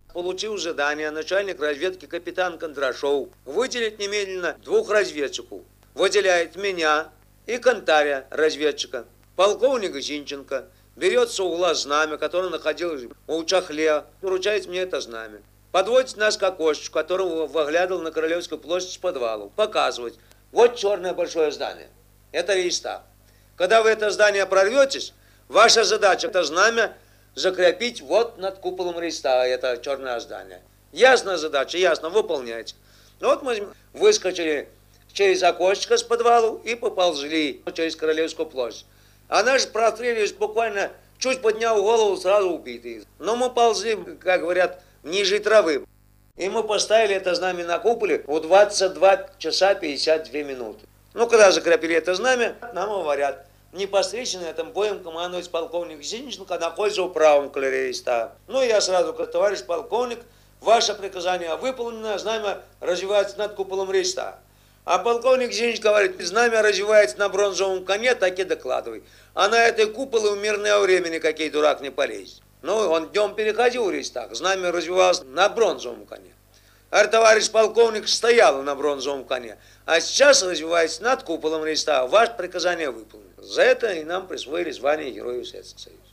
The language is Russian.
Получил задание начальник разведки капитан Кондрашов выделить немедленно 2 разведчиков. Выделяет меня и Кантаря, разведчика. Полковника Зинченко берет с угла знамя, которое находилось у чахле, вручает мне это знамя. Подводит нас к окошечку, которого выглядывал на Королевской площади с подвалу. Показывает. Вот черное большое здание. Это Рейхстаг. Когда вы это здание прорветесь, ваша задача это знамя закрепить вот над куполом Рейхстага, это черное здание. Ясная задача, ясно, выполняйте. Вот мы выскочили через окошечко с подвалу и поползли через Королевскую площадь. А наши прострелились буквально, чуть подняв голову, сразу убитые. Но мы ползли, как говорят, ниже травы. И мы поставили это знамя на куполе в 22 часа 52 минуты. Ну, когда закрепили это знамя, нам говорят, непосредственно этим боем командует полковник Зинченко, находится в правом крыле Рейхстага. Ну, я сразу говорю, товарищ полковник, ваше приказание выполнено, знамя развивается над куполом Рейхстага. А полковник Зинченко говорит, знамя развивается на бронзовом коне, так и докладывай. А на этой куполе в мирное время никакой дурак не полезет. Ну, он днем переходил в Рейхстаг, знамя развивалось на бронзовом коне. А товарищ полковник стоял на бронзовом коне, а сейчас развивается над куполом Рейхстага. Ваше приказание выполнено. За это и нам присвоили звание Героя Советского Союза.